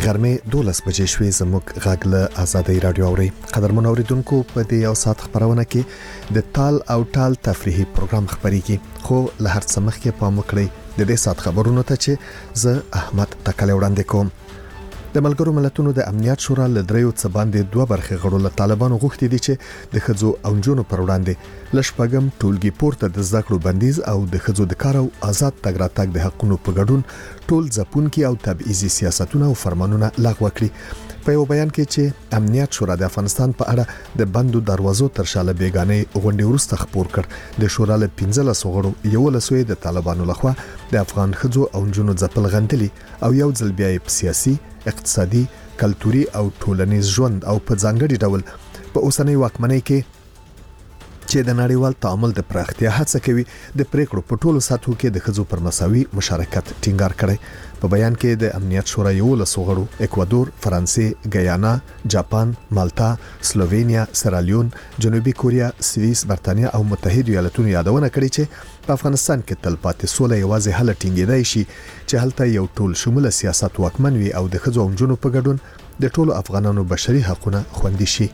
غرمه 12 بجې شوې زموږ غږ له آزادۍ رادیو اوري قدرمن اوریدونکو په دې یو ساعت خبرونه کې د تال او ټال تفریحي پروګرام خبريږي خو له هر څه مخکې پام وکړئ د دې ساعت خبرونو ته چې زه احمد تکل وړاندې کوم د ملګرو ملتونو د امنیت شورا له دریو څخه باندې دوه برخې غړو له طالبانو غوښتي دي چې د خځو او نجونو پر وړاندې لشپګم ټولګي پورته د زده بندیز او د خځو د کار او آزاد تګ راتګ د حقونو په ګډون ټول ځپونکي او تبعیضي سیاستونه او فرمانونه لغوه کړي په یو بیان کې چې امنیت شورا د افغانستان په اړه د بندو دروازو تر شاله بیگانه غونډې وروسته خبر کړ د شورا له 15 غړو یو لسوي د طالبانو لخوا د افغان خځو او نجونو ځپل غندلي او یو ځل بیا سیاسي اقتصادي کلتوري او ټولنیز ژوند او په ځانګړي ډول په اوسنۍ واکمنۍ کې چې د نړیوال تعامل د پراختیا هڅه کوي د پریکړو په ټولو سطحو کې د خځو پر مساوي مشارکت ټینګار کړي په بیان کې د امنیت شورا یو لسغړو اکوادور فرانسې ګیانا جاپان مالټا سلووینیا سرالیون جنوبي کوریا سوئیس برتانیا او متحده ایالاتونو یادونه کړې چې په افغانستان کې تلپاتې سوله یوازې حل ټینګېدای شي چې هلته یو ټول شموله سیاست واکمن وي او د خځو او نجونو په ګډون د ټولو افغانانو بشري حقوقونه خوندي شي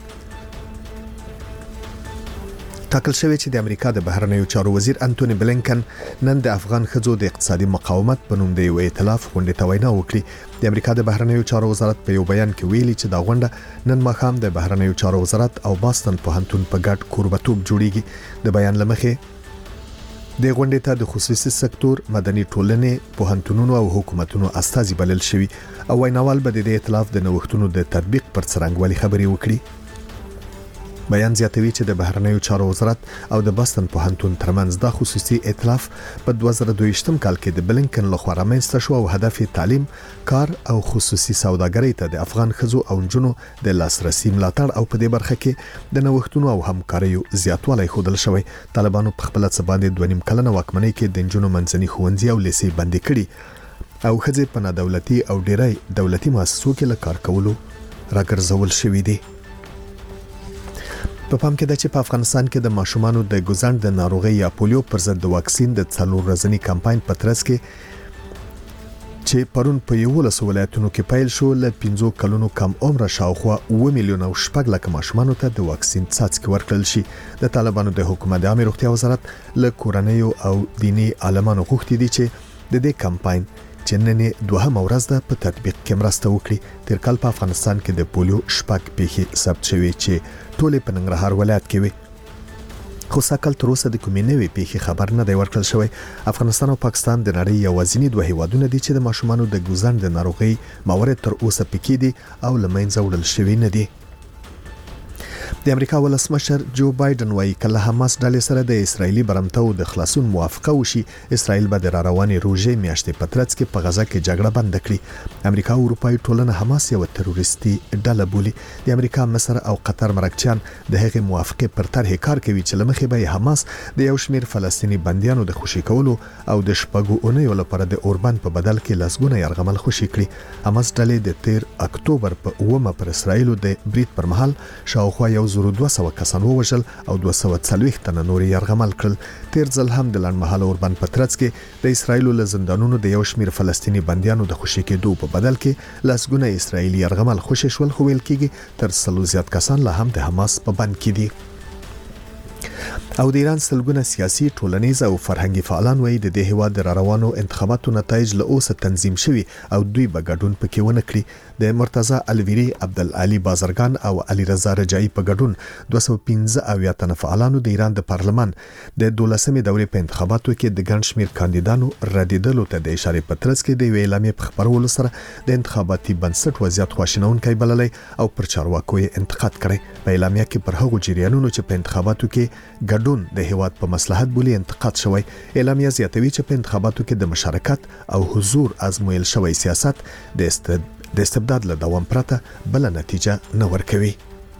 ټاکل شوی چې د امریکا د بهرنیو چارو وزیر انټونی بلینکن نن د افغان خځو د اقتصادي مقاومت په نوم د یو ائتلاف غونډې ته وینا وکړي د امریکا د بهرنیو چارو وزارت په یو بیان کې ویلي چې دا غونډه نن ماښام د بهرنیو چارو وزارت او باستن پوهنتون په ګډ کوربتوب جوړیږي د بیان لمخې د غونډې ته د خصوصي سکتور مدني ټولنې پوهنتونونو او حکومتونو استازي بلل شوي او ویناوال به د ائتلاف د نوښتونو د تطبیق پر څرنګوالي خبري وکړي بیان زیاتوي چې د بهرنیو چارو وزارت او د باستن پوهنتون ترمنځ د خصوصي ائتلاف په 2022 کال کې د بلینکن لخوا رامنځته شو او هدف تعلیم کار او خصوصي سوداګرۍ ته د افغان خځو او نجونو د لاسرسي ملاتړ او په دې برخه کې د نوښتونو او همکاریو زیاتوالی ښودل شوی طالبانو په خپل څه باندې 2.5 کلنه واکمنۍ کې د نجونو منځني ښوونځي او لیسې بندي کړي او خځې په نادولتي او ډیری دولتي مؤسسو کې له کار کولو راګرځول شوې دي په پام کې د چې په افغانستان کې د ماشومانو د ګوزند د ناروغي یا پولیو پر ضد د واکسین د 4 ورځنی کمپاین په ترڅ کې چې پرون په 11 ولایتونو کې پیل شو له 15 کلونو کم عمر شاوخوا 2 میلیون او 6 لک ماشومانو ته د واکسین څاڅکي ورکړل شي د طالبانو د حکومت د عامه روغتیا وزارت له کورنیو او دینی عالمانو غوښتي دي چې د دې کمپاین چې نن دوهمه ورځ ده په تطبیق کې مرسته وکړي تر کال په افغانستان کې د پولیو شپږ پیښې ثبت شوې چې ټولې په ننګرهار ولایت کې وي خو ساکل تر اوسه د کومې نوې پیښې خبر نه دی ورکړل شوی افغانستان او پاکستان د نړۍ یوازینی دوه هیوادونه دي چې د ماشومانو د ګوزند د ناروغي موارد تر اوسه پکې دي او لمنځه وړل شوی نه دي د امریکا ولسمشر جو بایدن وايي کله حماس ډلې سره د اسرایلی برمتو د خلاصون موافقه وشي اسرائیل به د رواني روزي میاشتې په ترڅ کې په غزا کې جګړه بند کړي امریکا او اروپای ټولنه حماس یو تروریستي ډله بولي د امریکا مصر او قطر مرکچیان د هغې موافقه پر طرح کار کوي چې لمخې به حماس د یو شمیر فلسطینی بنديانو د خوشي کولو او د شپږو اونیو لپاره د اوربان په بدل کې لسګونه يرغمل خوشي کړي حماس ډلې د 13 اکتوبر په 9 پر اسرائیل د برید پر مهال شاوخوا 1200 کسان ووژل او 240 تنه نور يرغمل کړل تیر ځل هم د لړمحاله اوربان په ترڅ کې د اسرائیل له زندانونو د یو شمیر فلسطینی بنديانو د خوشي کېدو په بدل کې لسګونه اسرائیلي يرغمل خوشي شول خو ویل کېږي تر 100 زیات کسان له هم د حماس په بند کې دي او د ایران سلګونه سیاسي ټولنیز او فرهنګي فعالان وایي د دې هیواد د روانو انتخاباتو نتایج له اوسه تنظیم شوي او دوی به ګډون پکې ونه کړي د مرتضی الویری عبدالعلی بازرگان او علی رضا رجایی په ګډون 215 تنه فعالانو د ایران د پارلمان د 12مې دورې په انتخاباتو کې د ګڼ شمیر کاندیدانو ردیدلو ته د اشاره په ترڅ کې د اعلامیې په خبرولو سره د انتخاباتي بنسټ وضعیت خواشینونکي بللی او پر چارواکو یې انتقاد کړی په اعلامیه کې پر هغو جریانونو چې په انتخاباتو کې ګډون د هیواد په مصلحت بولی انتقاد شوی اعلامیه زیاتوي چې په انتخاباتو کې د مشارکت او حضور ازمویل شوی سیاست د استبداد له دوام پرته بل نتیجه نه ورکوي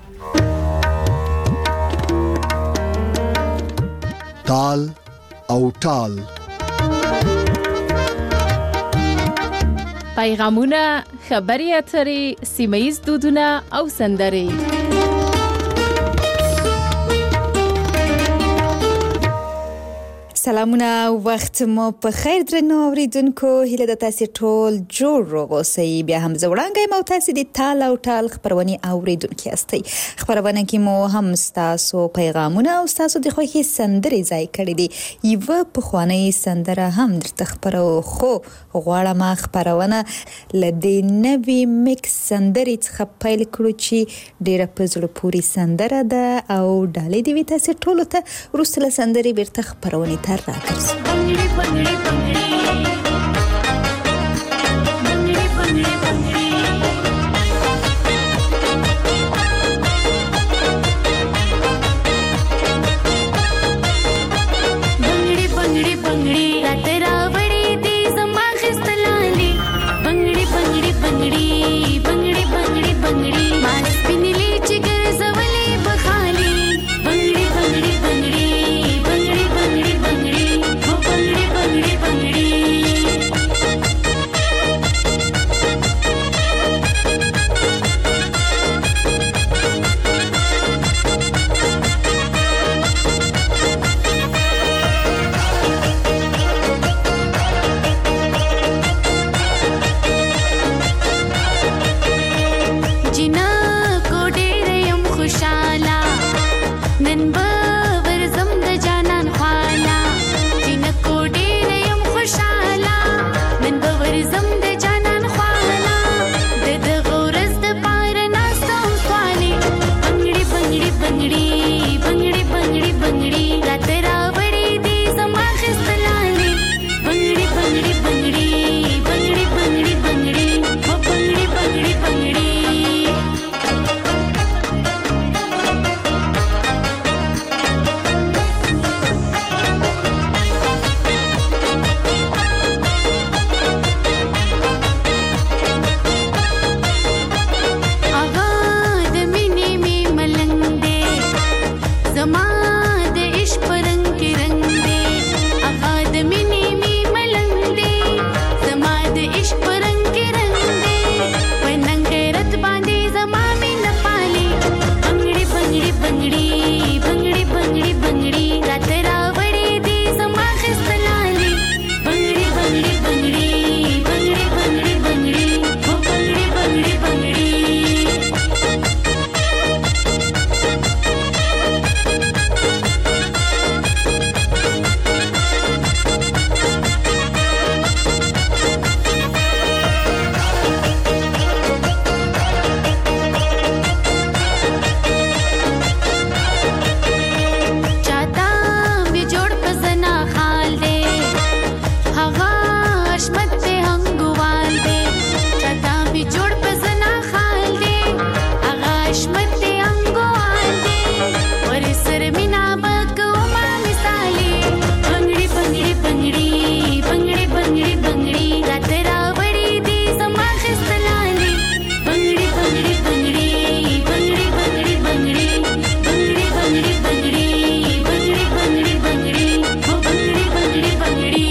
تال او ټال پیغامونه خبري اترې سیمایي دودونه او سندري سلامونه وخت مو په خیر درنو اوریدونکو هیله د تاسو ټول جوړ روغ اوسئ بیا هم زوړانګي مو تاسو د تال او ټال خبرونی اوریدونکو یاستئ خبرونه کې مو هم تاسو پیغامونه او تاسو د خوښي سندري ځای کړی دي یو په خوانی سندره هم درته خبرو خو غواړم خبرونه لدې نوی میکس سندري څخه پیل کړو چې ډیره په زړه پوري سندره ده او ډالې دی تاسو ټول ته ورسله سندري بیرته خبرونه تر راکړم بنگړي بنگړي بنگړي بنگړي بنگړي بنگړي بنگړي بنگړي بنگړي راترا وړي دي زما خستلالي بنگړي بنگړي بنگړي بنگړي بنگړي بنگړي ماس پینلي چې ګرځولې بخالي بنگړي بنگړي بنگړي بنگړي بنگړي بنگړي هو بنگړي بنگړي بنگړي जिना को डेरे यम खुशाला नन बावर जम द जानन ख्वाला जिना को डेरे यम खुशाला नन बावर जम द जानन ख्वाला दद गौरज द पार नास्तो स्वाली बंगड़ी बंगड़ी बंगड़ी बंगड़ी बंगड़ी बंगड़ी रातरा वड़ी दी समा खिस्तलाली बंगड़ी बंगड़ी बंगड़ी बंगड़ी बंगड़ी बंगड़ी हो बंगड़ी बंगड़ी बंगड़ी आगाद मिनी में मलंग दे जमाद इश्क रंग के रंग दे आगाद मिनी में मलंग दे जमाद इश्क रंग के रंग दे पनंग रत बांधे जमा में न पाले बंगड़ी बंगड़ी बंगड़ी बंगड़ी बंगड़ी बंगड़ी रातरा वड़ी दे जमा खिस्तलाली बंगड़ी बंगड़ी बंगड़ी बंगड़ी बंगड़ी बंगड़ी हो बंगड़ी बंगड़ी बंगड़ी चाहता भी जोड़ पसना खाल दे हवा अशमत पे हंगुवाल दे चाहता भी जोड़ पसना खाल दे हवा अशमत पे हंगुवाल दे और सर मिना बकौमा मिसाले बंगड़ी बंगड़ी बंगड़ी बंगड़ी बंगड़ी बंगड़ी रातरा वड़ी दी समा खिस्तलाली बंगड़ी बंगड़ी बंगड़ी बंगड़ी बंगड़ी बंगड़ी बंगड़ी बंगड़ी बंगड़ी बंगड़ी बंगड़ी बंगड़ी हो बंगड़ी बंगड़ी बंगड़ी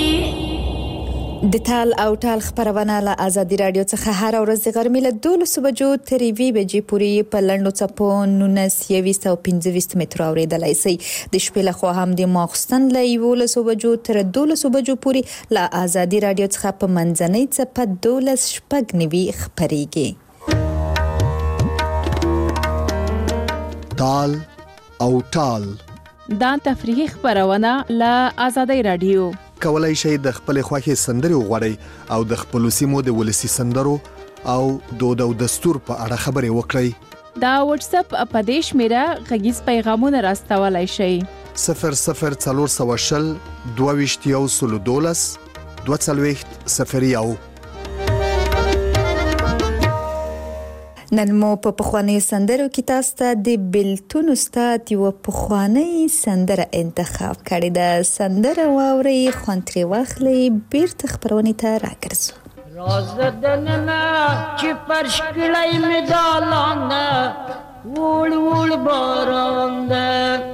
د تال او ټال خبرونه له ازادي رادیو څخه هر ورځ د غرمې له 12 بجو تر 2 بجې پورې په لنډو چپو 1925 متر اوریدلای شي د شپې له خوا هم د ماخستن له 11 بجو تر 12 بجو پورې له ازادي رادیو څخه په منځنۍ چپه 12 شپږ نوي خبريږي تال او ټال دا تفریحي خبرونه له ازادي رادیو کولای شي د خپل خوښي سندري وغوړي او د خپل سیمو د ولسی سندرو او دود او دستور په اړه خبري وکړي دا واتس اپ په دیش میرا غږیز پیغامونه راستولای شي 0040 22 22 نن مو په پخوانی سندرو کې تاسو ته د بلتون استاد یو پخوانی سندره انتخاب کړی ده سندره واوري خوانتري واخلي بیرته خبرونه ته راګرځو راز دننا چې پرشکړای می دالانه وول وول باران ده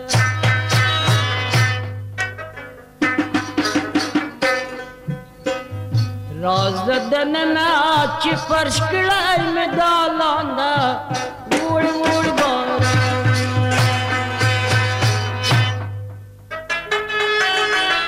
راز دننا چې پرشکړای می دالانه وول وول باران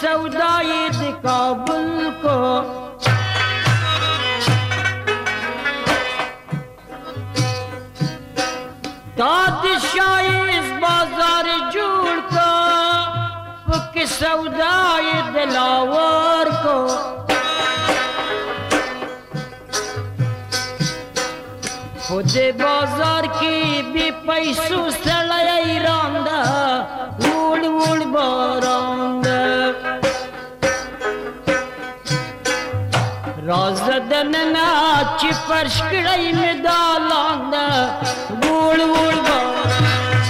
सौदाई द काबुल को तादशाही इस बाजार जोड़ को पुक सौदाई दिलावर को खुद बाजार की भी पैसों सड़ाई रांदा उड़ उड़ बारांदा राजदन नाच परशकड़ाई में दालांदा उड़ उड़ बारांदा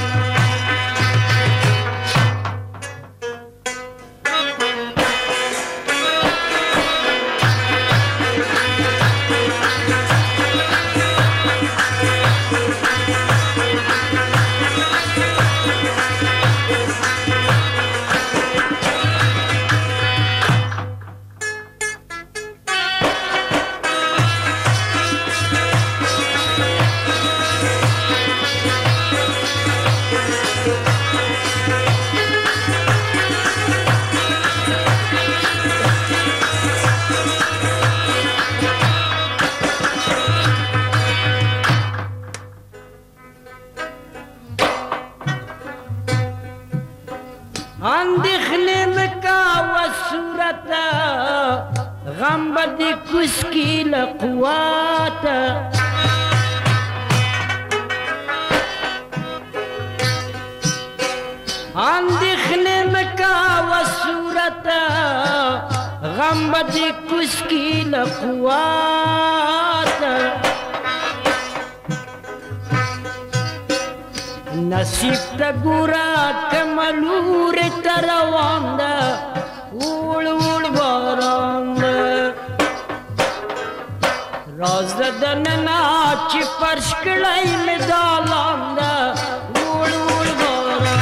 अंदिखने में का वसूरत गम बदी कुसकी लकुआत अंदिखने में का वसूरत गम बदी कुसकी लकुआत नसीब तगुरा कमलूर तरवांदा उड़ उड़ बारांदा राजदन नाच परशकड़ाई में दालांदा उड़ उड़ बारांदा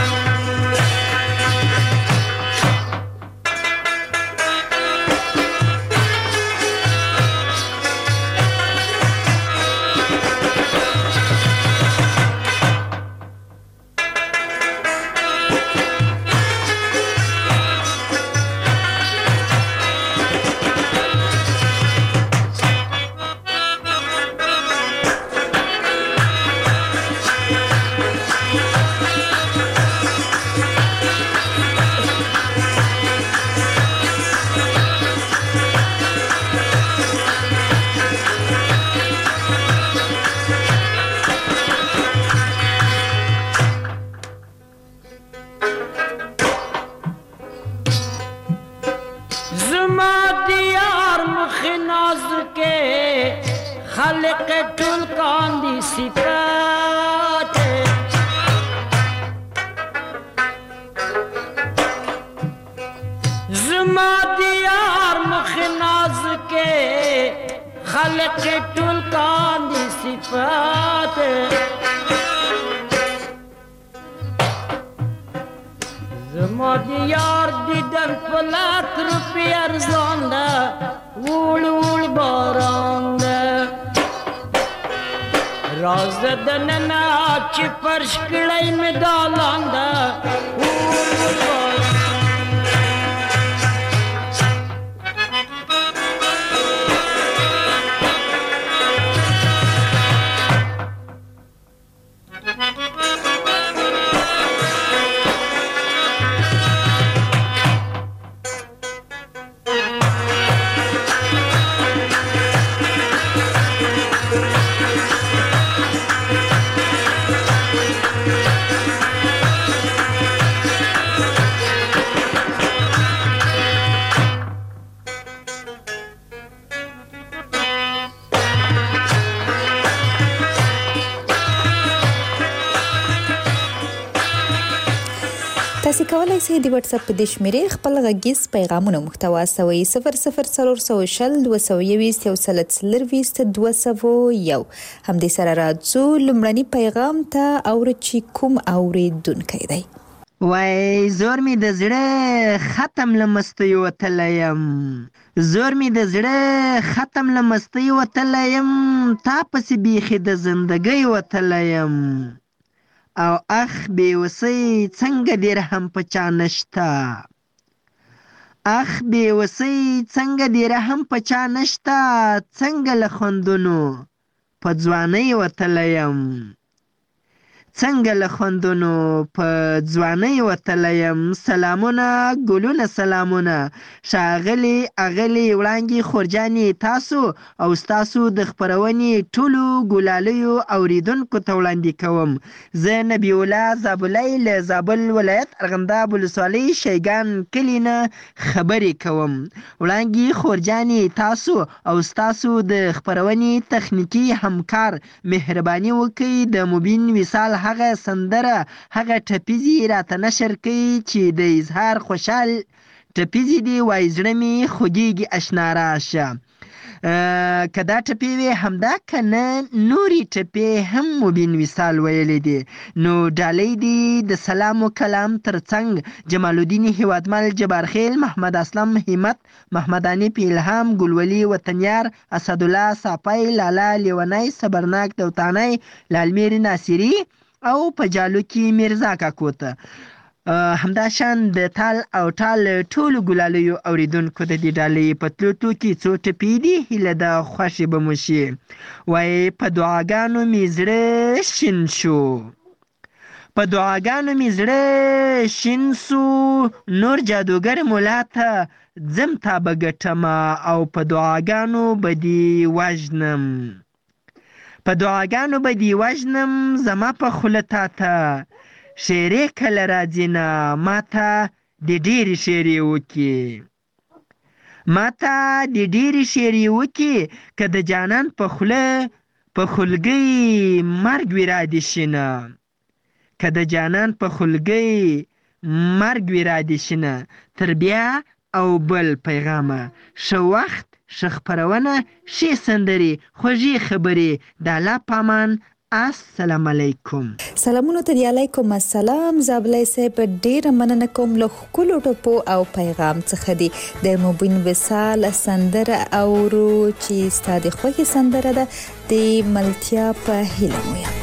खलक टुलकान दी सिफात जुमा दियार मुखनाज के खलक टुलकान दी सिफात जुमा दियार दीदन पलाक रुपया अर्जांदा उड़ उड़ बारांदा राजदन नाच परशकड़ाई में दालांदा تاسو کولای شئ د واتس اپ د شمیرې خپل غږیز پیغامونه محتوا سوي 004022 همدې سره راځو لمړني پیغام ته او چې کوم اوریدونکي دی وای زور می د زړه ختم لمستي وتلیم زور می د زړه ختم لمستي وتلیم تا پس بیخي د زندګۍ وتلیم او اخ بې وسۍ څنګه درهم په چا نشته اخ بېوسۍ څنګه دې رحم په چا نشته، څنګه له خوندونو په ځوانۍ وتلی یم، څنګه له خوندونو په ځوانۍ وتلی یم. سلامونه ګلونه سلامونه ښاغلي اغلې وړانګې خورجانې تاسو او ستاسو د خپرونې ټولو ګلالیو اوریدونکو ته وړاندې کوم. زه نبی الله زابلی له زابل ولایت ارغنداب ولسوالۍ شیګان کلي نه خبرې کوم. وړانګې خورجانې تاسو او ستاسو د خپرونې تخنیکي همکار مهرباني وکړئ د مبین وصال هغه سندره هغه ټپیزې راته نشر کوي چې د اظهار خوشحال ټپیزې دي وای زړه مې خوږیږي اشنا راشه. که دا ټپې وې همدا که نه نورې ټپې هم مبین وصال ویلې دي. نو ډالۍ دي د سلام و کلام ترڅنګ جمال الدین هیوادمل جبارخیل محمد اسلم همت محمد انیف الهام ګلولي وطنیار اسدالله صافی لالا لیونی صبرناک دوتانی لالمیر ناصری او په جالو کې میرزا کاکو ته همدا شان د تال او ټال ټولو ګلالیو اوریدونکو د دې ډالۍ په تلو کې څو ټپې دي هیله ده خوښې به مو شي. وایي په دعاګانو مې زړه شین شو، په دعاګانو مې زړه شین سو، نور جادوګر مولا ته ځم تا به ګټمه او په دعاګانو به دې وژنم، په دعاګانو به دې وژنم زما په خوله تا ته شیرې کله راځي نه ماته د ډېرې شیرې وکړي، ماته د ډېرې شیرې وکړي که د جانان په خوله په خولګۍ مرګ وي را دې شینه، که د جانان په خولګۍ مرګ وي را دې شینه. تر بیا او بل پیغامه ښه وخت ښه خپرونه ښې سندرې خوږې خبرې د الله په امان. السلام علیکم. سلامونو ته دی علیکم السلام. زابلی صاحب ډیره مننه کوم له ښکلو ټپو او پیغام څخه دی د مبین وصال سندره اورو چې ستا د خوښې سندره ده د ملتیا په هیله مو یم.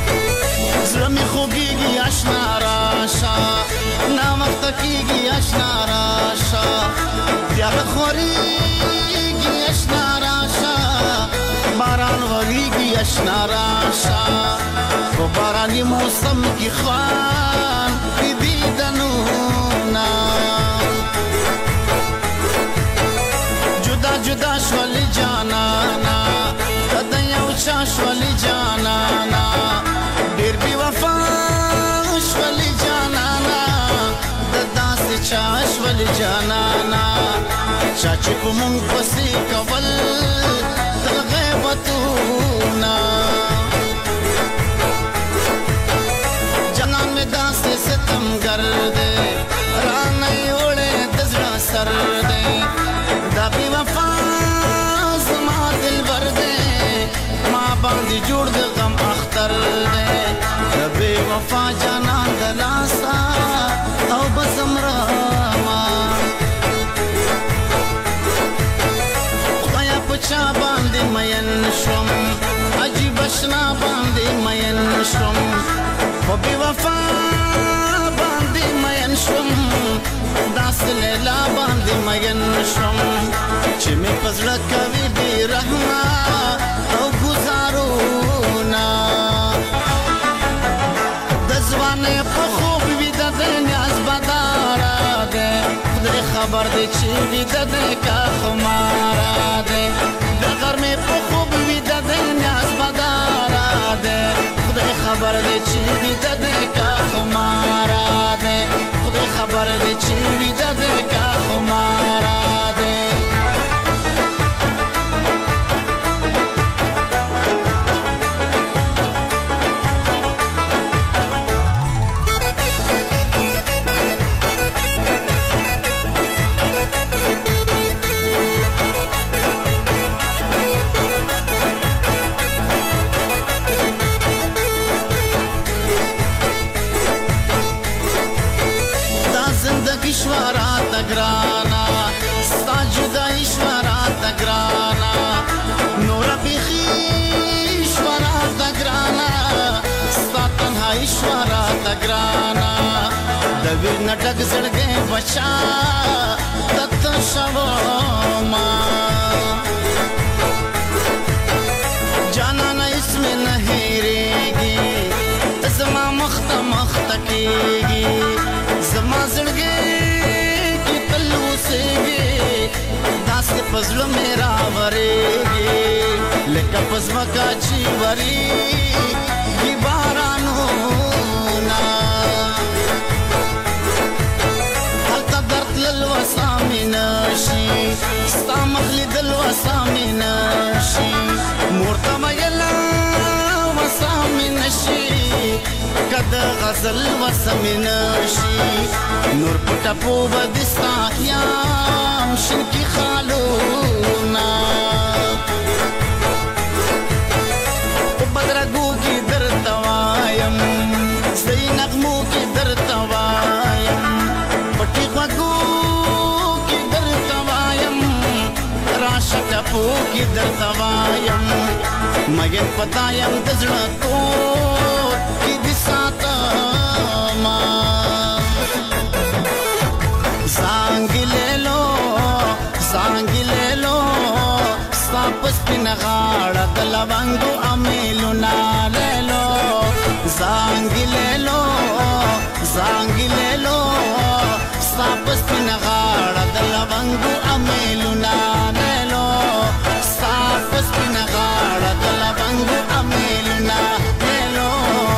زړه مې خوږېږي اشنا راشه، ناوخته کېږي اشنا راشه، پیاله خورېږي اشنا راشه، باران وریږي اشنا راشه، په باراني موسم کې خوان د دیدنونه جدا جدا شولې جانانا کده یو چا شولې جانانا ډېر بې وفا شولې جانانا د داسې چا شولې جانانا چا چې په مونږ پسې کول تل غیبتونه جنان میں داسې ستمګر دی رانه یې وړې د زړه سر دی دا بې وفا زما دلبر دی ما باندې جوړ د غم اختر دی د بې وفا جانان د لاسه او بس مرما خدایا په چا باندې مین شوم عجیب اشنا باندې مین شوم په بې وفا باندې مین شوم داسې لیلا باندې مین شوم چې مې په زړه کوي بې رحمه او ګزارونه د ځوانۍ په خوب ویده دی نیاز بداره دی خدای خبر دی چې ویده دی که خماره دی د غرمې په خوب ویده دی نیاز بداره دی خدای خبر دی چې ویده دی که خماره دی خدای خبر دی چې ویده دی که خماره دی گرانا ستا جدائی شوارات گرانا نورا بیخی شوارات گرانا ستا تنہائی شوارات گرانا دویر نٹک زڑگے بچا شوما جانانا اسم نه هېرېږي زما مخته مخته کېږي زما زړګي کې تل اوسېږي داسې په زړه مې راورېږي لکه په ځمکه چې ورېږي بارانونه هلته درد تلل وسه مې نشي ستا مخ لیدل وسه مې نشي مور ته ویله وسه مې نشي که د غزل وسه مې نشي نور په ټپو به د ستا یم شنکي خالونه په بدرګو کې درته وایم صحیح نغمو کې درته وایم پټي غوږو کې درته وایم راشه ټپو کې درته وایم مګر پتا یم د زړه تور کې دې ساتما زانګلېلو ستا په سپینه غاړه د لونګو امیلونه لیلو زانګلېلو ستا په سپینه غاړه د لونګو امیلونه لیلو ستا په سپینه غاړه د لونګو امیلونه لیلو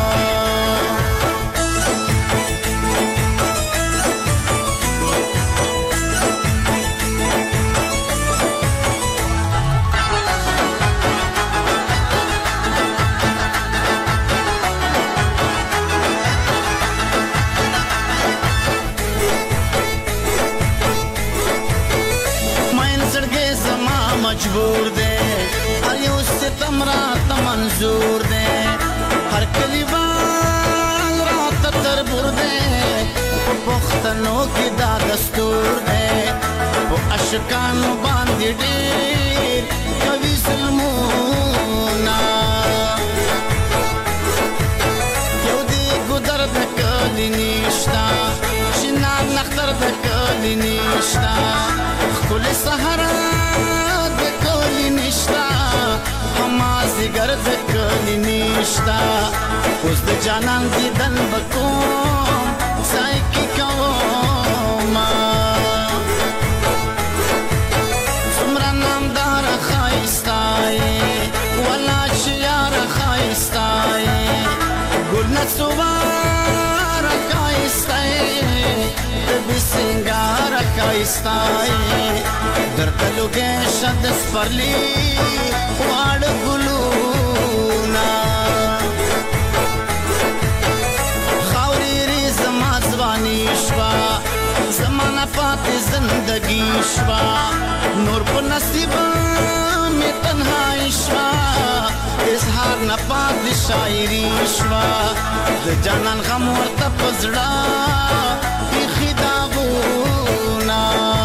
مجبور دے ہر یو ستم رات منظور دے ہر کلیوان رات تربور دے پختنوں کی دا دستور دے وہ اشکانو باندی ڈیر کوي ظلمونا یو دی گدر دکلی نیشتا شنان نختر دکلی نیشتا خل سحرا نشتا همازی گرد کلی نشتا اوس د جانان دیدن بکوم ځای کې کوما څومره نامدار ښایسته ولا چې یار ښایسته ګل نڅوار ښایسته بې سینګار ښایسته درته لوګی شه د سپرلي واړه ګلونه خاورې رې زما ځواني شوه زما نه پاتې زندګي شوه نور په نصیب مې تنهایي شوه اظهار نه پاتې شاعري شوه د جانان غم ورته په زړه بیخي داغونه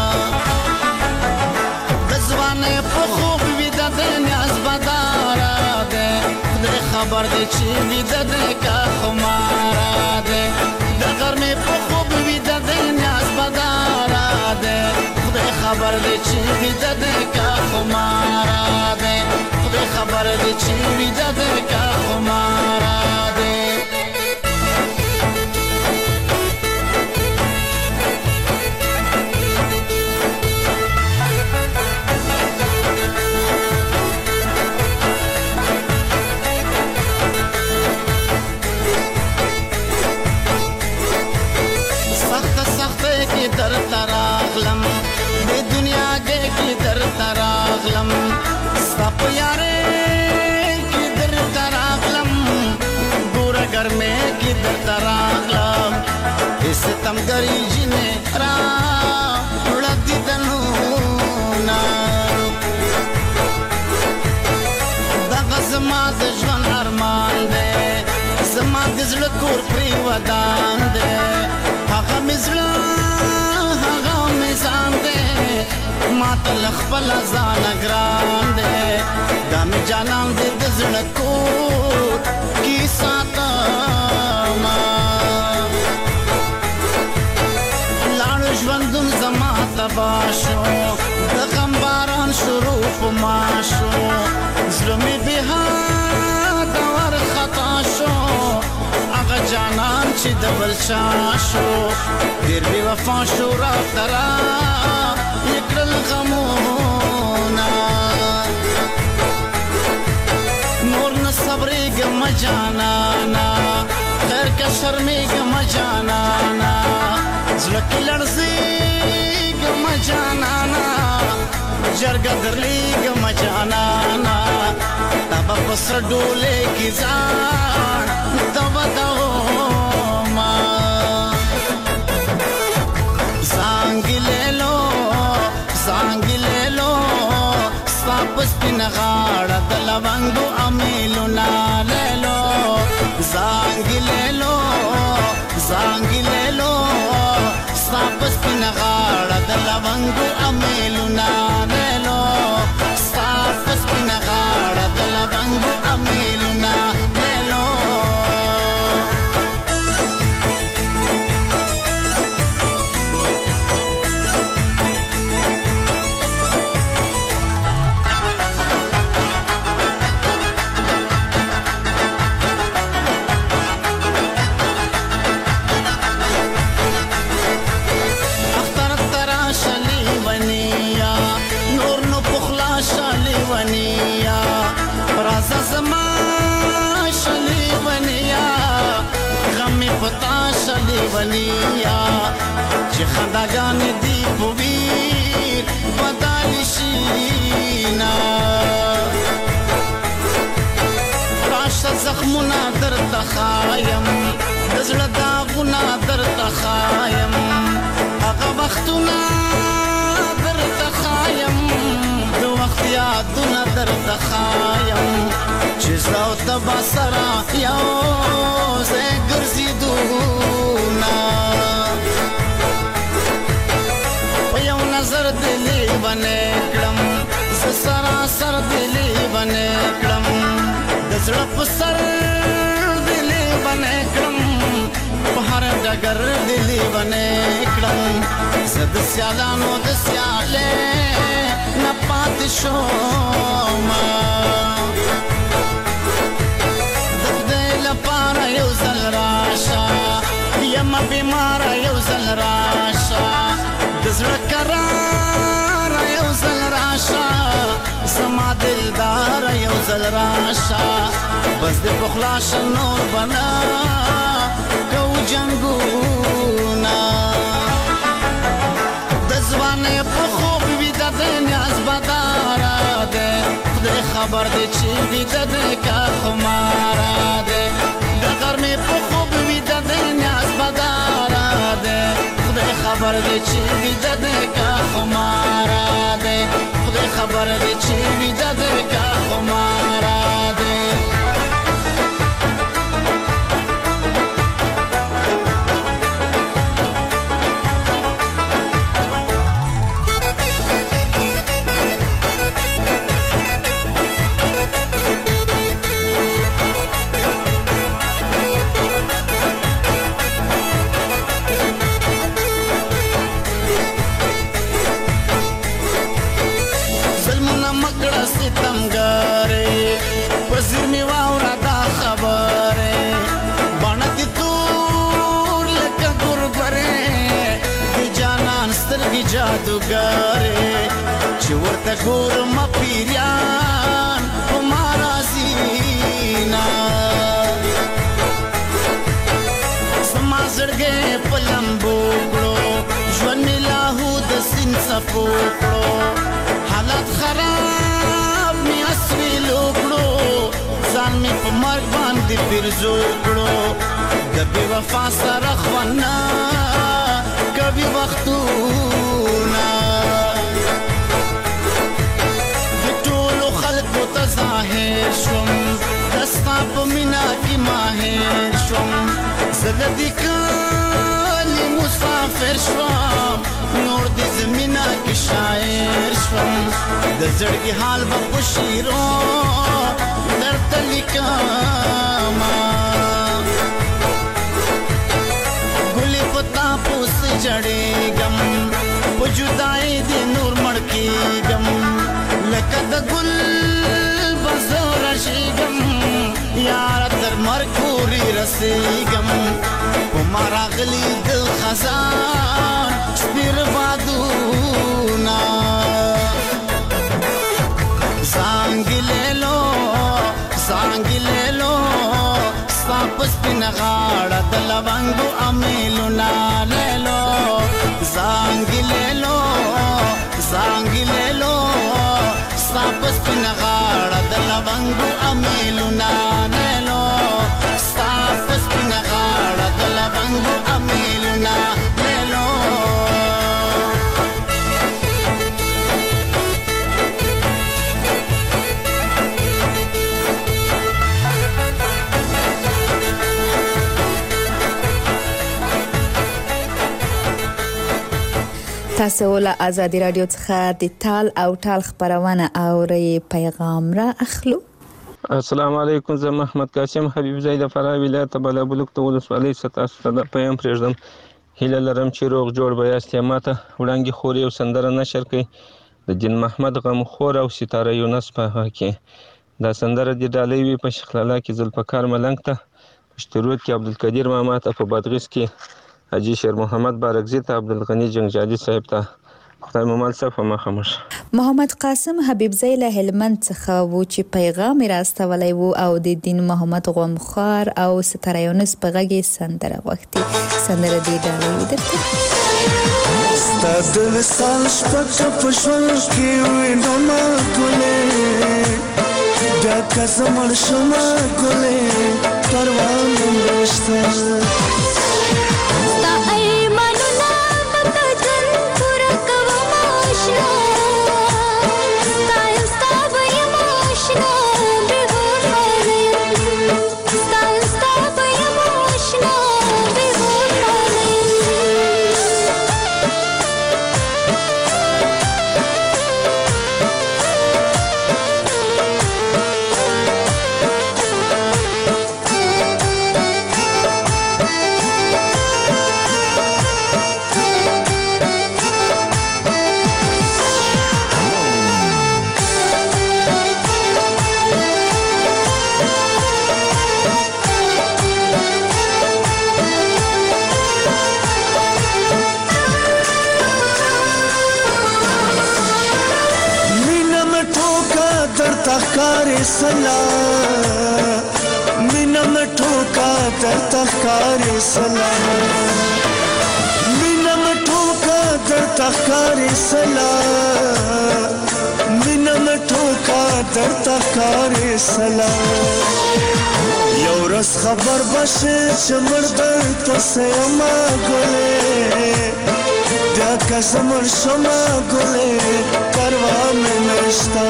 خبر دې چې ویده دی که خماره دی د غرمې په خوب ویده دی نیاز بداره دی خدای خبر دی چې ویده دی که خماره دی خدای خبر دی چې ویده دی که خماره دی در تراغلم د دنیا کې در تراغلم سپ یاره کې در تراغلم ګور ګرمه کې در تراغلم ستم ګری جنې را ولدي دنو نا دغه زما د ژوند ارمان دی زما د زړه کور پرې ودان دی هغه مزړه ماته لخپل ځان ګران دی دا مې جانان دې د زړه کور کې ساتما لاړ ژوندون زما تبا شو بلچا شو ډیر بې وفا شو راته را یې کړل غمونه نور نه صبرېږم جانانا خیر که شرمېږم جانانا زړه کې لړزېږم جانانا جرګه درلېږم جانانا تا به په سره ډولې کې ځان ته ودوما زانګې لیلو ستا په سپینه غاړه د لونګو امیلونه لیلو زانګې لیلو ستا په سپینه غاړه د لونګو امیلونه لیلو ستا په سپینه غاړه د لونګو امیلونه لیلو ونیا چې خنداګانې دي په ویر بدلې شينا راشه زخمونه درته ښایم د زړه داغونه درته ښایم هغه وختونه درته ښایم د وخت یادونه درته ښایم چې زه او ته به سره یو ځای ګرځېدو نظر دلی بنے کړم زه سراسر دلی بنے کړم د زړه په سر دلی بنے کړم په هر ډګر دلی بنے کړم زه د سیالانو د سیالې نه پاتې شوم د خدای لپاره یو ځل راشه یم بیماره یو ځل راشه د زړه قرار یو ځل راشه زما دلدار یو ځل راشه بس دې په خلاصه نور بنا کو جنګونه د ځوانۍ په خوب ویده د نیاز بداره دی خدای خبر دی چې ویده دی که خماره دی د غرمې په خوب ویده د نیاز بداره دی خدای خبر دی چې ویده دی که خماره دی خدای خبر دی چې ویده دی که خماره دی جادوګرې چې ورته ګورم پیریان په ما راځينا زما زړګی په لمبو کړو ژوند مې لاهو د سیند څپو کړو حالات خراب مې اسویلو کړو ځان مې په مرګ باندې پیرزو کړو د بې وفا سره خونا کبھی وختونه د ټولو خلکو ته ظاهر شوم دستا په مینا کې ماهر شوم زه د دې کلي مسافر شوم نور د زمینا کې شاعر شوم د زړګي حال به په شیرو درته لیکمه جړېږم په جدایۍ دې نور مړ کېږم لکه د ګل به زه رژېږم یاره تر مرګ پورې رسېږم په مراغلی د خزان سپیر بادونا زانګلیلو سپاپس پین غاړه د لونګو امیلونا لیلو زانګلیلو سپاپس پین غاړه د لونګو امیلونا لیلو سپاپس پین غاړه د لونګو امیلونا لیلو تاسو له آزادي رادیو څخه د تال او ټال خبرونه اوري پیغام را اخلو. السلام علیکم، زه محمد قاسم حبیب زید فراه ولایت بالابلوک ته ولسوالۍ ستاسو ته د پیغام پرېږدم. هیله لرم چې روغ جوړ به یاست. ماته وړاندې خور یو سندره نشر کړي د دین محمد غمخور او ستاره یونس په هغه کې. دا سندره د ډالۍ وي په شخلالا کې ذوالفقار ملنګ ته، په شترود کې عبدالقدیر ماما ته، په بادغیس کې حاجی شیر محمد بارکزی ته، عبدالغنی جنگجالي صاحب ته. خدای مو مل صاحب مخه مش. محمد قاسم حبیب زی له هلمند څخه و چې پیغام راستولی وو او د دین محمد غمخور او ستاره یونس په غږی سندره وختي سندره دی ډالۍ ودرته. ستاسو د وصال شپه په ژوند کې وینو ما ګلې دا کزمر شما ګلې پروا نه نشته مینا مټو کا در تخکاری سلام مینا مټو کا در تخکاری سلام مینا مټو کا در تخکاری سلام یو رس خبر بشه چې مردر تسه ما ګلې دا کزمر شما ګلې پروا مې نشتا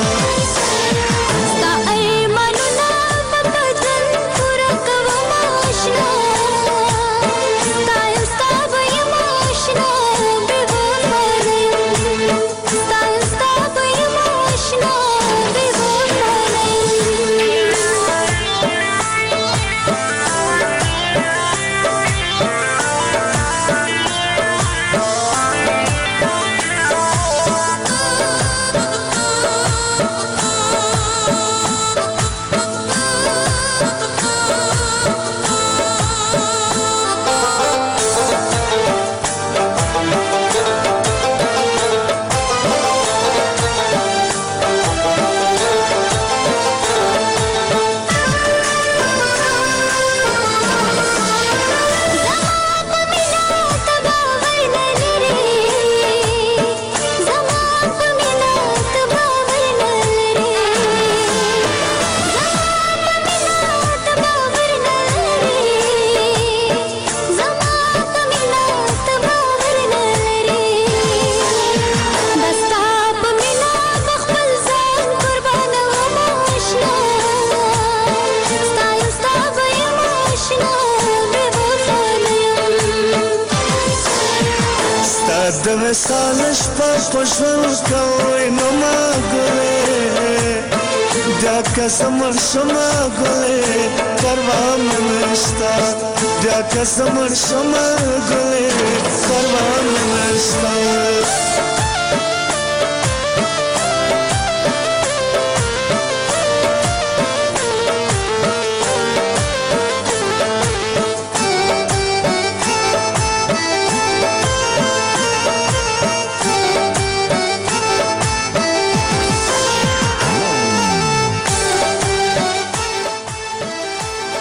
د وصال شپه په ژوند کوي نو ما ګلې دا کزمر شما ګلې پروا مې نشته دا کزمر شما ګلې پروا مې نشته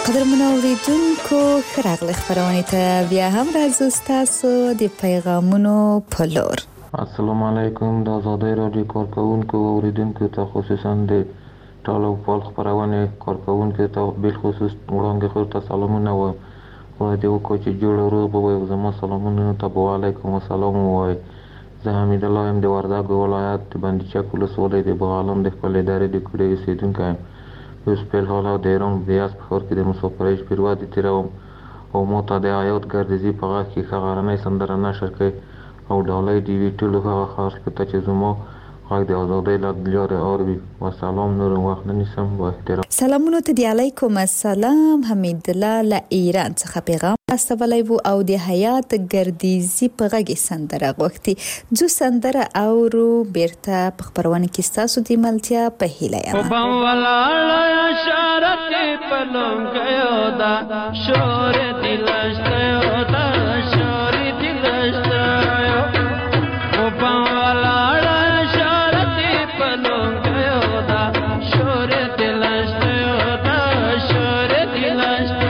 قدرمنو اوریدونکو ښه راغلی خپرونې ته بیا هم راځو ستاسو د پیغامونو په لور. السلام علیکم. د آزادۍ راډیو کارکوونکو او اوریدونکو ته خصوصا د ټال او پال خپرونې کارکوونکو ته بالخصوص وړاندې خور ته سلامونه وایم. خدای دې وکړي چې جوړ او روغ به وي. زما سلامونه ته وعلیکم السلام ووایئ. زه حمید الله یم د وردګو ولایت د بندیچک ولسوالۍ د بغالم د خپلې درې د کوډې اوسېدونکی یم. اوس فلحال د ایران د یزد په ښار کې د مسافرۍ شپې ورځې تېروم او ما ته د حیات ګردیزي په غږ کې ښه غرنۍ سندره نشر کړئ او ډالۍ دې وي ټولو هغه خلکو ته چې زما غږ د آزادۍ له لارې اوري. وسلام. نور وخت نه نیسم. با احترام. سلامونه ته دی. علیکم السلام. حمید الله له ایران څخه پیغام استولی وو او د حیات ګردیزي په غږ سندره غوښتي. جو سندره اورو بیرته په خپرونه کې ستاسو د ملتیا په هیله یم. وبم ولاړه اشارت په لونګیو دا شور دلشته دا شور دلشته وبم ولاړه اشارت په لونګیو دا شور دلشته دا شور دلشته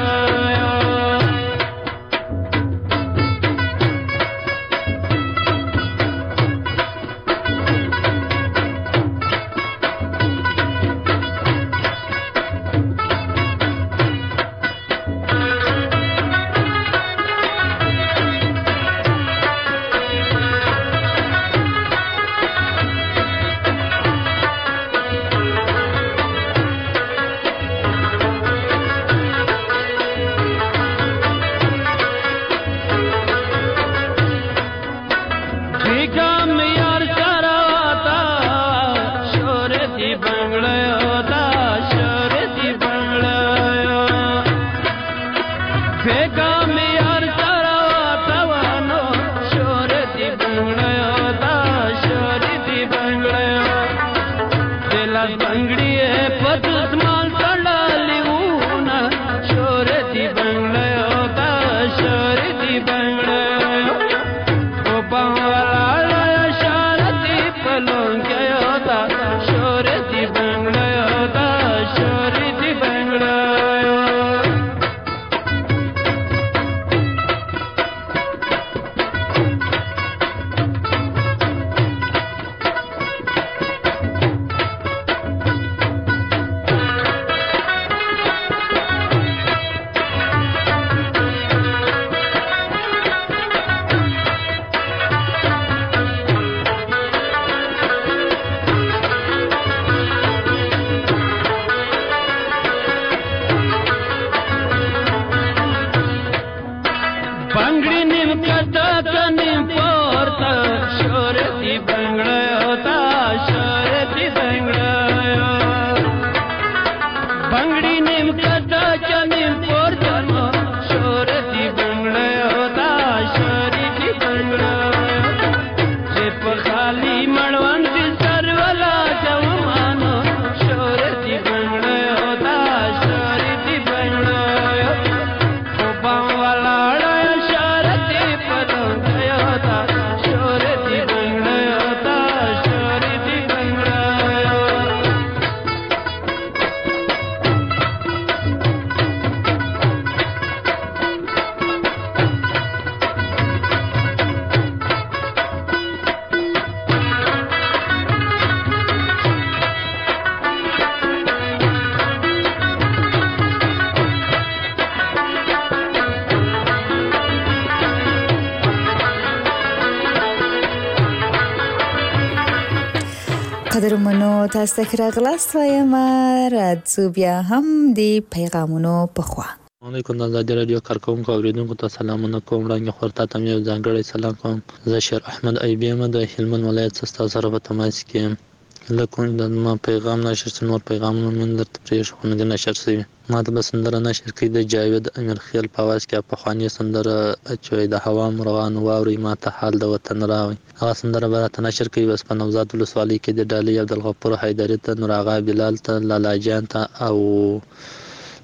قدرمنو تاسو ته راغلاست وایم. راځو بیا هم د پیغامونو په خوا. علیکم. د آزادۍ راډیو کارکوونکو اوریدونکو ته سلامونه کوم. وړاندې خورته ته یو ځانګړی سلام کوم. زه شیر احمد ایبی یم د هلمند ولایت څخه سره په تماس کې یم. لکه د ما پیغام نشر شوی، نور پیغامونه من درته پرېښو نه دي نشر شوي. ما ته به سندره نشر کړي د جاوید امیر خیل په اواز کې پخوانۍ سندره چې د هوا روان واوري ما ته حال د وطن راوي. هغه سندره به راته نشر کړي. بس په نوزاد ولسوالۍ کې د ډالۍ عبدالغفور حیدري ته، نور آغا بلال ته، لالا جان ته او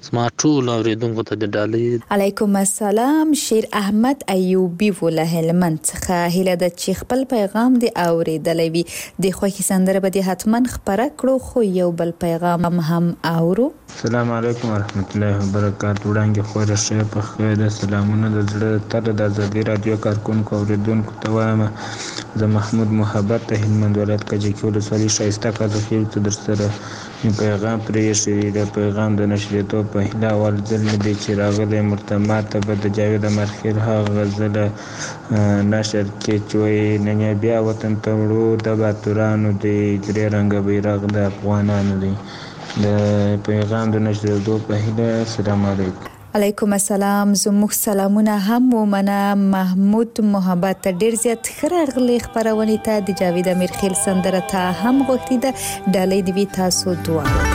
زما ټول اوریدونکو ته د ډالۍ علیکم السلام. شیر احمد ایوبی وله هلمند څخه هیله ده چې خپل پیغام دی اوریدلی وي. د خوښي سندره به دې حتما خپره کړو، خو یو بل پیغام هم اورو. السلام علیکم ورحمت الله وبرکاتہ. وړاندې خو راشي په خیر سلامونه د زړه تر د ازادي رادیو کارکونکو اوریدونکو ته وایم. زه محمود محبت ته هلمند ولایت کجکي ولسوالۍ ښایسته کاظخیل ته در سره پیغام پرېښی. د پیغام د نشریدو په هیله اول ځل مې دی چې راغلی مرتمات ته به د جاوید امرخیل هغه غزله نشر کې چې وایي نن بیا وطن ته وړو د باتورانو د درې رنګه بیرغ د افغانانو دی. د پیغام د نشریدو په هیله. السلام علیکم. علیکم السلام. زموږ سلامونه هم ومنه. محمود محبت ته ډیر زیات ښه راغلی خپرونې ته. د جاوید امیرخیل سندره ته هم غوښتي ده. ډالۍ دې وي تاسو دواړو.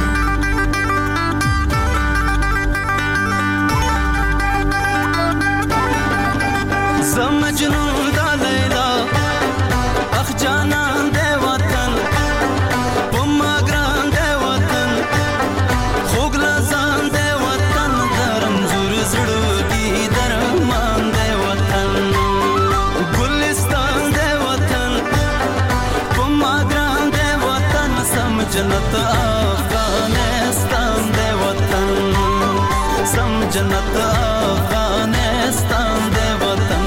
مجنون دا لیلا اخ جانان دے وطن پما گران دے وطن خوگ لازان دے وطن درم زور زڑوگی درمان دے وطن گلستان دے وطن پما گران دے وطن سم جنت افغانستان دے وطن سم جنت افغانستان دے وطن.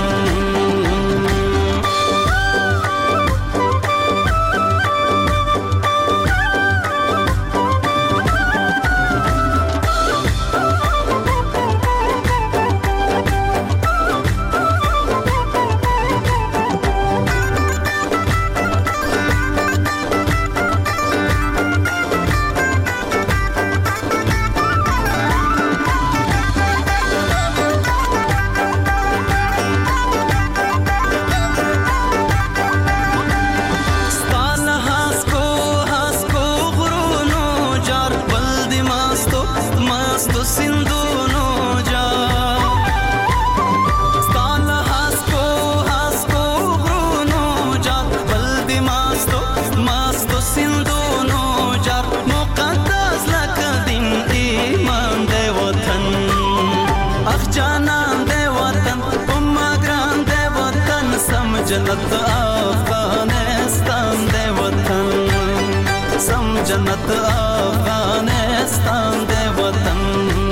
جنت افغانستان دے وطن سم جنت افغانستان دے وطن.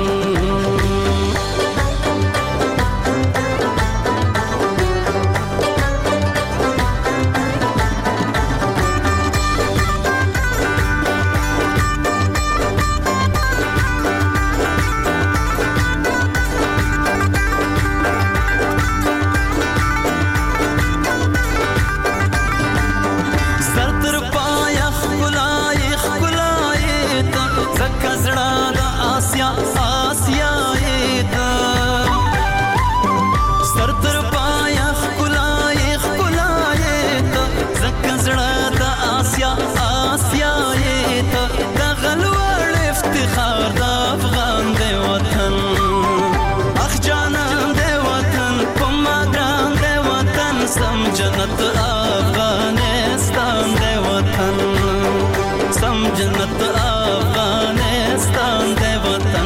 جنت افغانستان دے وطن سم جنت افغانستان دے وطن.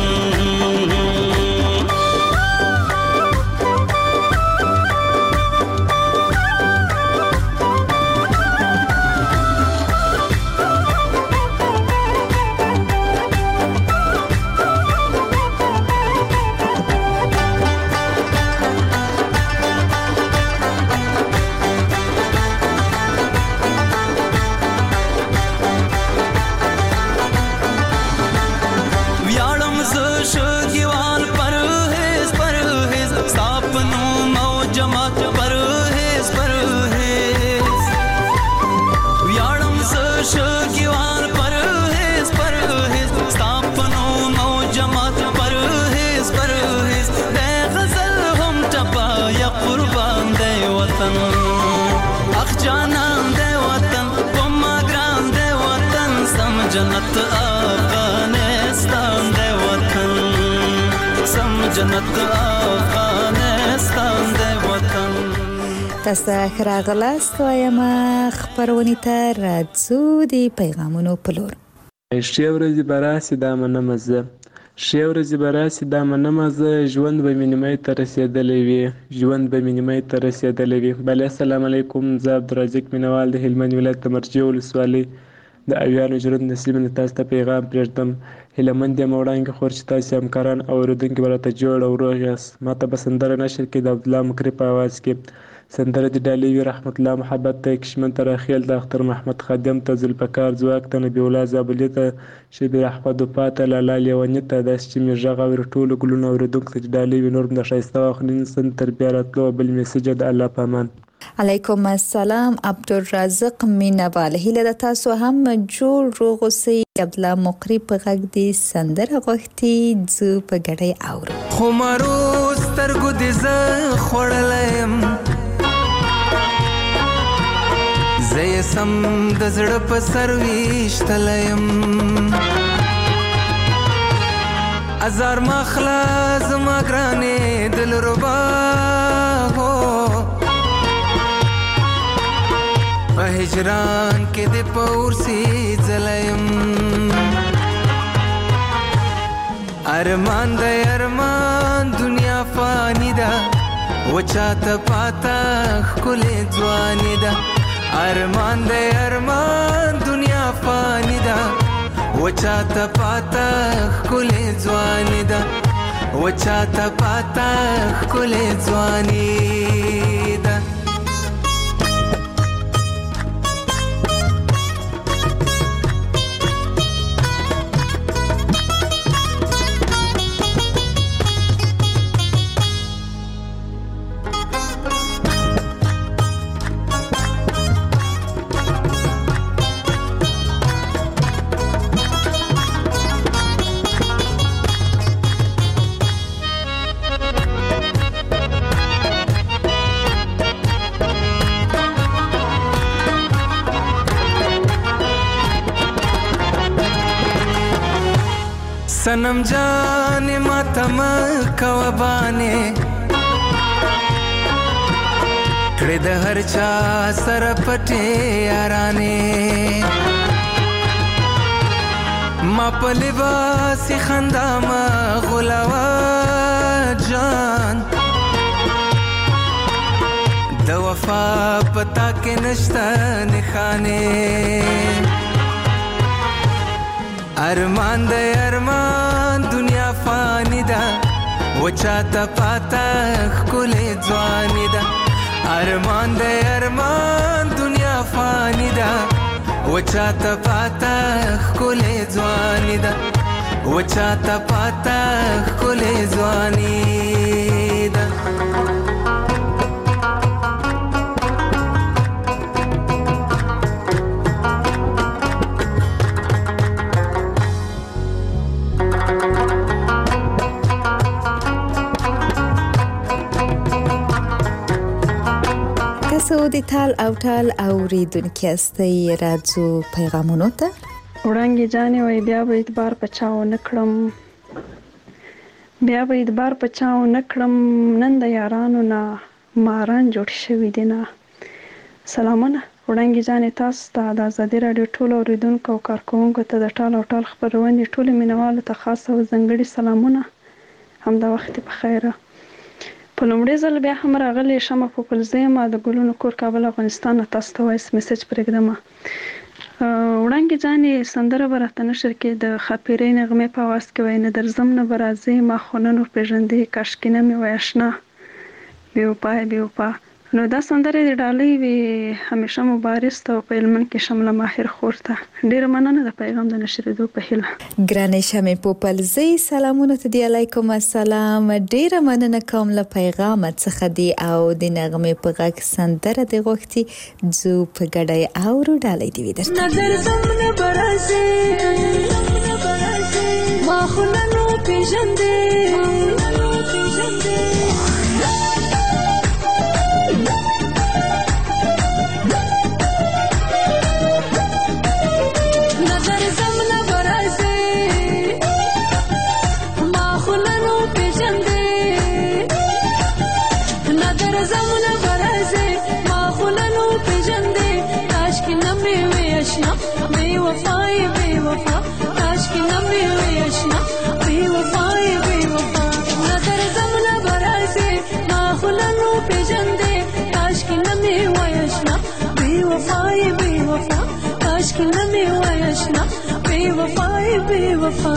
جنت افغانستان دے وطن سم جنت افغانستان دے وطن. تاسو ښه راغلاست وایم خپرونې ته راځو د پیغامونو په لور. ښې ورځې به راسي دا منمه زه ښې ورځې به راسي دا منمه زه، ژوند به مې نیمایي ته رسېدلی وي، ژوند به مې نیمایي ته رسېدلی وي. بله السلام علیکم، زه عبدالرزاق مینوال د هلمند ولایت د مرجې ولسوالۍ د اویانو ژوند نسل مې تاسو ته پیغام پرېږدم. هیلهمند یم وړاندې خور چې تاسې همکاران او اورېدونکي به راته جوړ او روغ یاست. ما ته به سندره نشر کړي د عبدالله مکري په آواز کې. سندره د ډالۍ وي رحمت الله محبت ته، کشمن ته راخیل د اختر محمد خادم ته، ذوالفقار ځواک ته، نبی الله زابلي ته، شبیر احمد وفا ته، لالا لیوني ته، داسې چې مې غږ اوري ټولو ګلونو اورېدونکو ته چې ډالۍ وي نور هم د ښایسته واخلي نسن تر بیا راتلو بل میسج د الله په امان. علیکم السلام عبدالرزاق مینوال، هیله ده تاسو هم جوړ روغ اوسئ. عبدالله مقری په غږ دی سندره غوښتي، زه په ګډۍ اورم. خو مرو سترګو دې زه خوړلی یم، زه یې سم د زړه په سر ویشتلی یم. ازار ماخله زما ګرانې دلربا هو، په هجران کې دې په ورسي ځلیم. ارمان دی ارمان دنیا فانی ده، و چاته پاته ښکلې ځواني ده. ارمان دی ارمان دنیا فانی ده، و چاته پاته ښکلې ځواني ده، و چاته پاته ښکلې ځواني ده. सनम जाने मातम कवबाने کړه د هر چا سره پټه یارانه، ما په لباس خندا ما غلاوا جان، د وفا پتا کې نشته نخانه. ارمان دی ارمان دنیا فانی ده، و چاته پاته ښکلې ځواني ده. ارمان دی ارمان دنیا فانی ده، و چاته پاته ښکلې ځواني ده، و چاته پاته ښکلې ځواني ده. د تال او ټال اوریدونکي استي راځو پیغامونو ته. وړانګې جانې وای بیا به اعتبار پچاو نکړم، بیا به اعتبار پچاو نکړم، نن د یارانو نه ماران جوړ شوي دي نه. سلامونه وړانګې جانې تاسو ته د ازادي راډیو ټولو اوریدونکو او کارکوونکو ته د ټال او ټال خپرونې ټولو مینوالو ته خاص او ځانګړي سلامونه، همدا وخت په خیره. په لومړي ځل بیا هم راغلی شمه پوپلزی ما د ګلونو کور کابل افغانستان نه تاسو ته وایس میسج پرېږدم. وړانګې جانې سندره به راته نشر کې د خاپیرۍ نغمې په آواز کې وایي، نه درځم نه به راځې ما خو نه نور پېژندې، کاشکې نه مې وای اشنا بې وفا بې وفا. نو دا سندره د ډالۍ وي همیشه مبارز ته او په هلمند کې شمله ماهر خور ته ډېره مننه د پیغام د نشرېدو په هیله. ګرانې شمې پوپلزۍ سلامونه ته دی. علیکم السلام، ډېره مننه کوم له پیغام څخه دی او د نغمې په غږ سندره دی غوښتي، زه په ګډۍ اورو ډالۍ دی وي درته. نظر زمونه برازي ما خو نه نو پېژندې، بے وفا کاش کی نہ ملے اشنا بے وفا وفا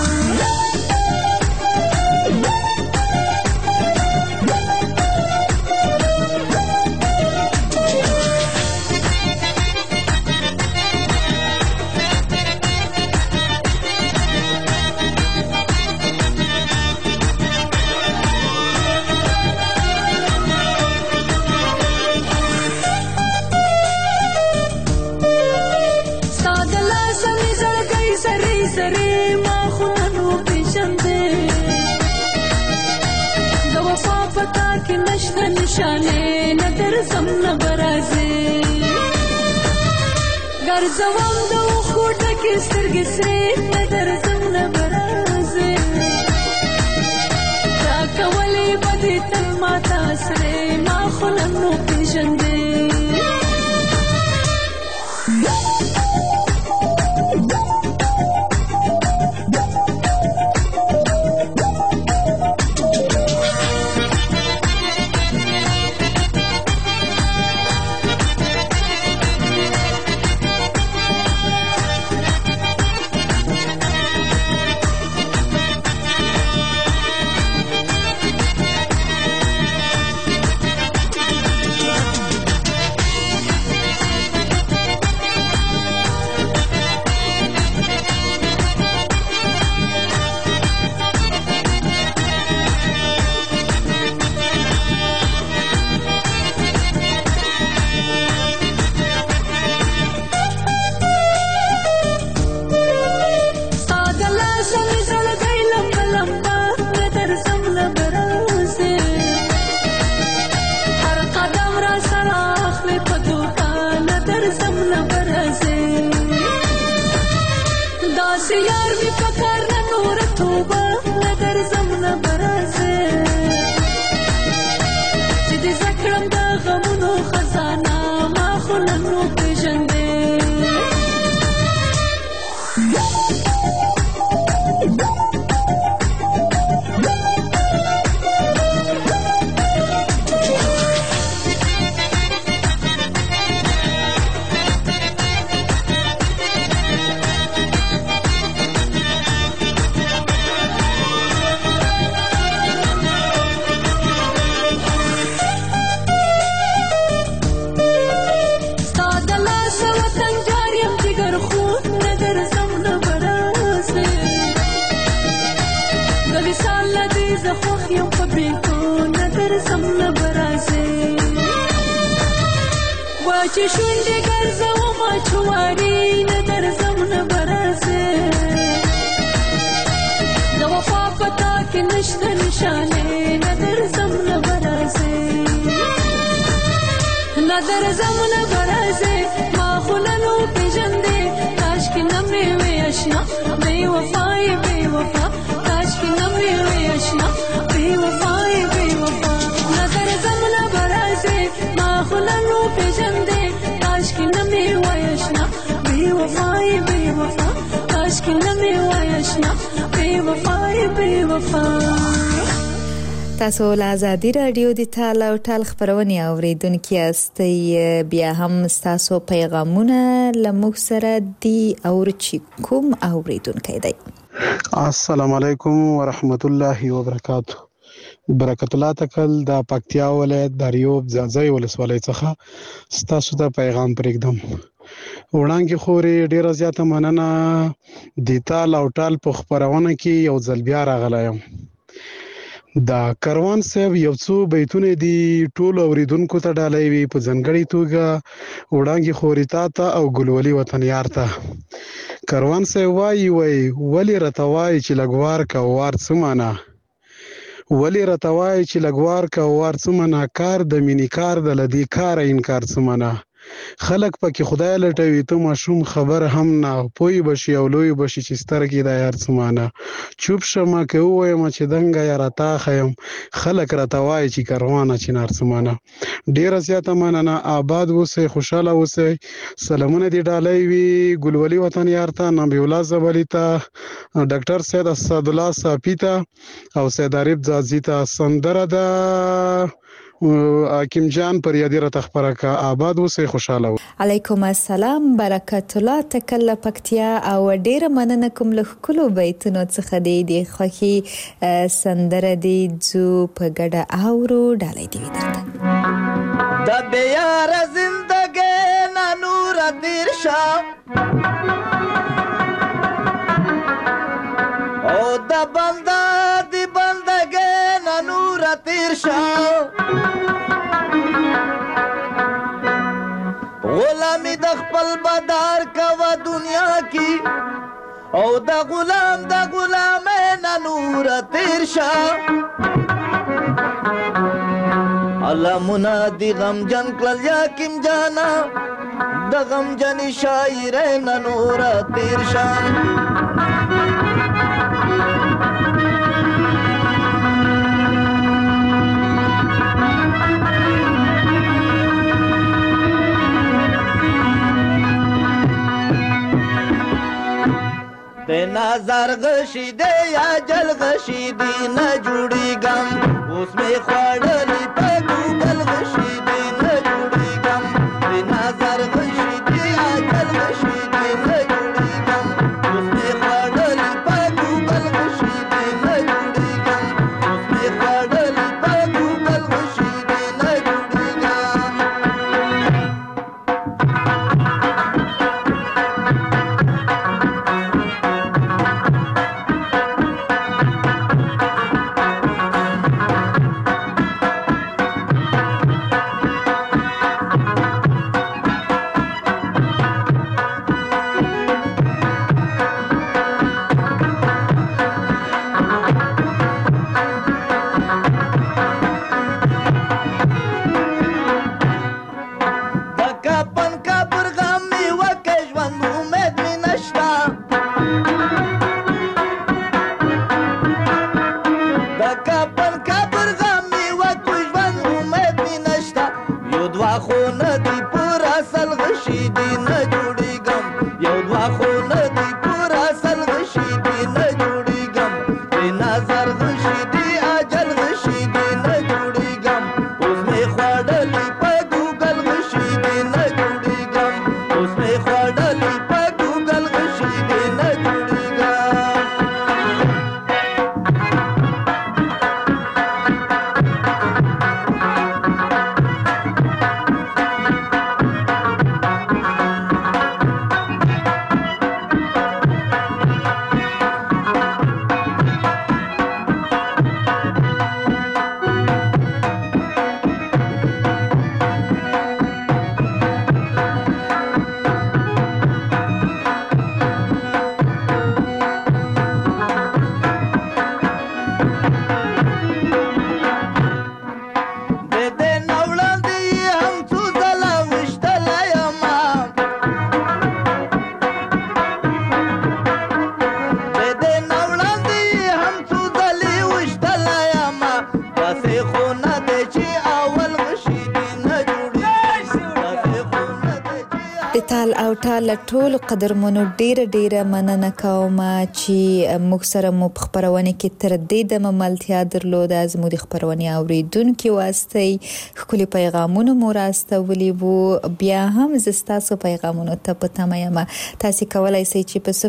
نشانه ندر زم نبرازه ګرځوم د خوټه کې سترګې سرې ندر زم نبرازه تا کولې بدې تل ماته سرې ما خو نن نو پېژندې چې شونډې ګرځوم چواري نه درځم نه برازه د وفا پتا کې نشته نشانه نه درځم نه برازه نه درځم نه برازه ما خو نن پېژندې کاش کې نه مې وې آشنا بې وفای بې وفا کاش کې نه مې وې آشنا بې وفای بې وفا نه درځم نه برازه ما خو نن پېژندې کاشکی نمی وایشنا بی وفای بی وفا کاشکی نمی وایشنا بی وفای بی وفا تاسو له ازادي رادیو د ټال او ټال خبرونه اوریدونکو یاستئ بیا هم تاسو پیغامونه لموږ سره دی او چې کوم اوریدونکو دی السلام علیکم ورحمت الله وبرکاته برکت الله تکل د پکتیا ولایت دریوب ځاځي ولسوالۍ څخه ستاسو ته پیغام پرېږدم وړاندې خوري ډیره زیاته مننه د ټال او ټال په خبرونه کې یو ځل بیا راغلایم دا کاروان صاحب یو څو بیتونه دي ټول اوریدونکو ته ډالۍ وي په ځنګړي توګه وړاندې خوري ته او ګلولي وطن یار ته کاروان صاحب وایي ولی رتوای چې لګوار کا وار سمانه ولی رتوای چې لګوار کا وار سمانه کار د مینی کار د لدی کار انکار سمانه خلک پکې خدای لټوي ته مشوم خبر هم نه پوي بشي او لوی بشي چې سترګې د یار سمانه چوپ شمه کې وایم چې دنګ یا راتا خیم خلک رتوای چې کاروانه چې نار سمانه ډیر زیاته مننه آباد وسه خوشاله وسه سلامونه دی ډالۍ وی ګلولي وطن یار ته نبی الله زبلی ته ډاکټر سید اسد الله صافی ته او سید عارف زازی ته سندره ده حکیم جان پر یادی را تخبره کا آباد اوسې خوشاله و. علیکم السلام برکت الله تکل پکتیا او ډیر مننه کوم له خلکو بیتونو څخه دی خوخي سندره دی جو په ګډه اورو ډالۍ دی درته د بیار زندګی نه نور تیر شاه او د بنده دی بندګی نه نور تیر شاه غلامی د خپل بدار کوا دنیا کی او د غلام نه نور تیر شاه الله منادی غم جن کل یا کیم جانا د غم جن شاعر نه نور تیر شاه نظر غشی دے یا جل غشی دی نہ جڑی گم اس میں خوڑلی پہ گوگل غشی دی نہ جڑی گم نظر غشی دے یا جل غشی دی نہ جڑی گم اس میں خوڑلی پہ گوگل غشی دی نہ جڑی گم اس میں خوڑلی پہ گوگل غشی دی نہ جڑی گم تال او ټال ټول قدرمنو ډیره مننه کوم چې موږ سره مو په خبرونه کې تر دې د مملتیا درلود از مو د خبرونه اوریدونکو واسطه خپل پیغامونه مو راستولي وو بیا هم زستاسو پیغامونه ته پته مې تاسو کولای شئ چې په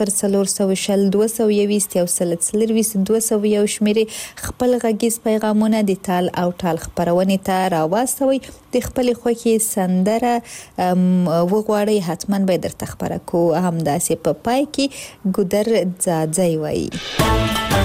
004220 شمیرې خپل غږیز پیغامونه د تال او ټال خبرونه ته راوستوي د خپل خوخي سندره وغواړي حتما به درته خبره کو هم داسې په پای کې ګودر ځاځي وایي